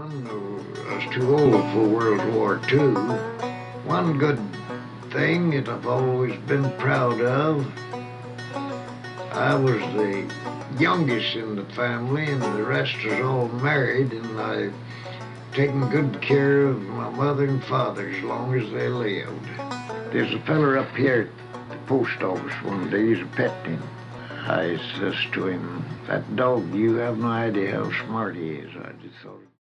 one who was too old for World War II. One good thing that I've always been proud of, I was the youngest in the family and the rest was all married, and I've taken good care of my mother and father as long as they lived. There's a feller up here at the post office one day, he's a pet him. I says to him, "That dog, you have no idea how smart he is." I just thought